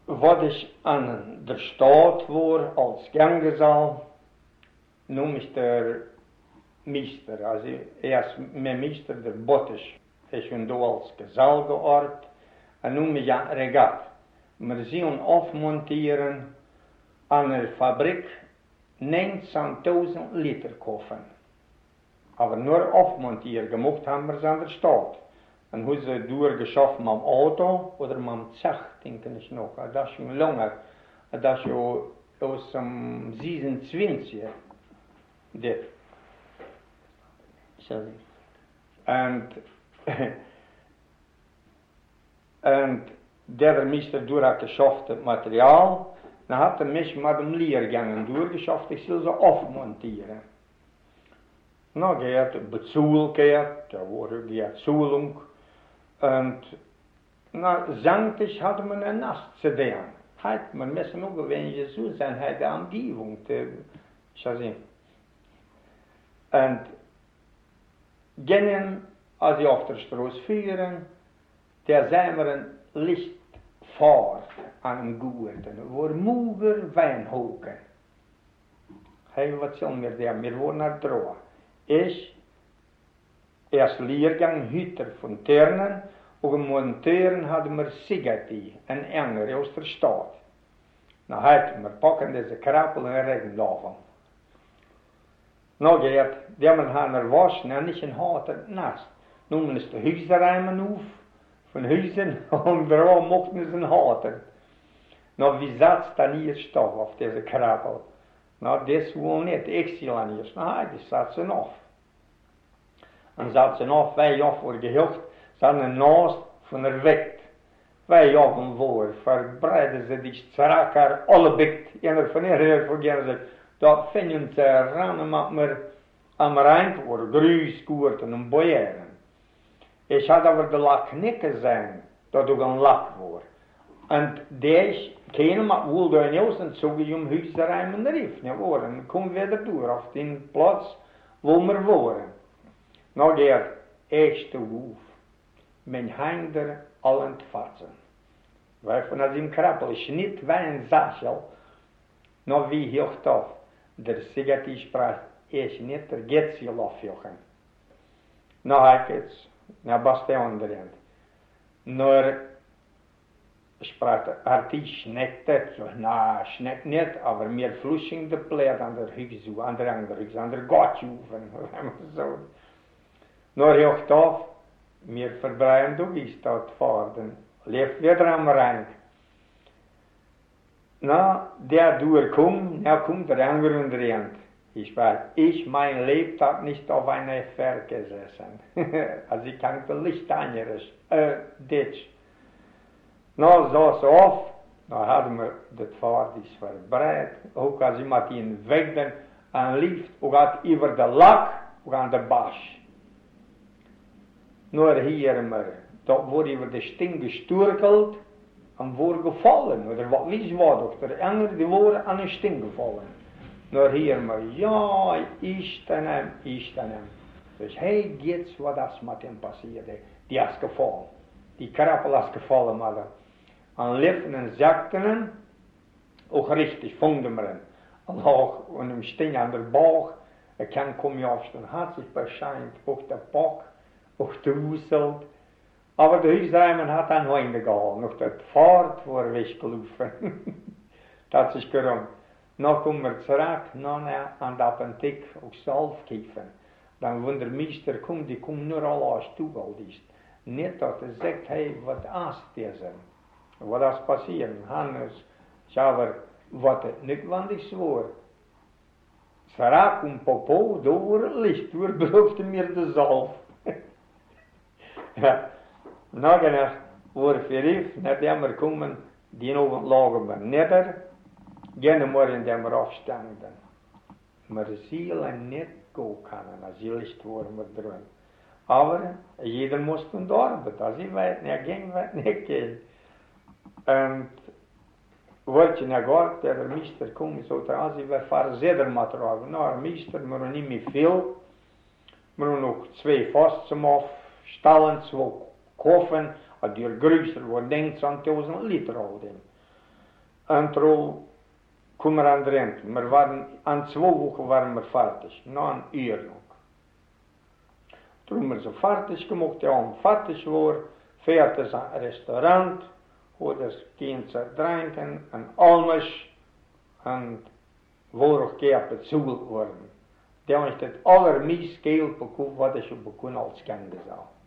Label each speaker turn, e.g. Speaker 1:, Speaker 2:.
Speaker 1: wat ich an der Stadt war, als Ganggesell, nun ist der Meister, also erst mein Meister, der Bottisch, ist schon da als Gesell gearbeitet, und nun mit ja Regat. Wir sind aufmontieren an der Fabrik 19.000 Liter kaufen. Aber nur aufmontieren, gemacht haben wir es an der Stadt. Und hoe ze doorgeschaft met auto oder met Zach, denke ich noch. Das ist schon lange. Das ist schon aus dem 26. Dit. Sorry. Und der Meister durchgeschafft das Material, dann hat er mich mit dem Lehrgang durchgeschafft, ich soll sie aufmontieren. Na, geht bezahlt, da wurde die Schulung. Und na, santig hatte man eine Nacht zu tun. Halt, man muss nur gewähnt Jesus sein, halt die Umgebung. Und gehen, als ich auf der Straße führen, der sehen wir ein Lichtfahrt an einem Gurten, wo Muger Wein hocken. Hey, was sollen wir da? Wir wollen nach Droh. Ich, erst Lehrgang Hüter von Ternen, und im Montieren hatten wir Sigati, ein Engel aus der Stadt. Na halt, wir packen diese Krabbel in den Regen laufen. Na geht, die haben einen waschen, und nicht ein harter nass. Nun ist die Häuserreimen auf, von Häusern, und da mochten sie einen harter. Na, wie satz dann hier Stoff auf diese Krabbel? Na, das wohl nicht, ich sehe an hier. Na, die satzen auf. Und satzen auf, wij af voor gehucht, zijn naast van der Weg. Wij af en voor, verbreiden ze die strakker, alle bikt, en er van hier vergeten ze, dat vinden ze ranen met me am Rhein voor, gruis, koerten en boeren. Ik had over de laknikken zijn, dat ook een lak voor. En deze, kennen met woel door een en zo je om huisrijmen rief, ne worden. En kom weer door, op die plaats, waar we worden. Nou, der erste Ruf, mein Heinder allen fassen. Weil von diesem Krabbel ist nicht wie ein Sachel, noch wie hier auf. Der Sigati sprach, ist nicht der Getziel aufjochen. Nou, hij jetzt, na Bastion drin. Nur, sprach er, schneckt het, so, na, schneckt nicht, aber mir flushing de Plät an der Hügsu, an der Gottjuven, so. Nur jocht auf, mir verbreien du bist dort fahren, lebt wieder am Rhein. Na, der durchkommt, kommt der andere und rennt. Ich weiß, mein Lebtag nicht auf einer Fähre gesessen. Also ich kann das Licht anderes, Ditch. Na, saß auf, da hatten wir das Fahrrad ist verbreit, auch als ich mit ihnen weg bin, an Lift, und hat über den Lack, und an der Basch. Nur hier da wurde über die Sting gesturkelt und wurde gefallen. Oder was war doch, der Engel, die wurde an den Sting gefallen. Nur hier ja, ich dann. Dus hey, geht's, was das mit ihm passierte. Die ist gefallen. Die Krabbel ist gefallen, aber an Lippen und Sagten, auch richtig, fanden wir ihn. Und auch, und im Sting an der Bauch, kann kommen aufstehen, hat sich bescheint, auch der Bock, auch der Wusselt. Aber der Hüsreimen hat ein Hunde gehalten, noch der Pfad war weggelaufen. Das hat sich geräumt. Noch kommen wir zurück, an der Apotheke auf Salfkiefen. Dann, wenn der Meister kommt, die kommen nur alle aus Tugaldist. Nicht, dass er sagt, hey, was ist das? Was ist passiert? Hannes, aber was nicht wandig war. Zurück und Popo, da war Licht, da brauchte mir der Salf. Ja. Nachher war verrief, nachdem wir kommen, die Abend lagen wir nieder, gehen wir in dem aufstanden. Wir zielen nicht gehen können, als die Licht waren wir drin. Aber jeder musste in der Arbeit, als ich weiß nicht, ging weit nicht gehen. Und wollte ich nicht der Meister kommt, so als ich fahren Sedermaterial. Na, Meister, wir haben nicht mehr viel, wir haben noch 2 Fass zum Aufstellen, 2 Koffen, und die größer war 19.000 Liter all dem. En toen kwam er aan de rente. Wir waren, an 2 Wochen waren wir fertig. Noch ein Uhr noch. Toen haben wir so fertig gemacht, ja, und fertig war, fährt es ein Restaurant, wo das gehen zu trinken, ein Almisch, und wo auch gern bezahlt worden. Der hat das allermeiste Geld bekommen, was ich schon bekommen als Kind gesagt.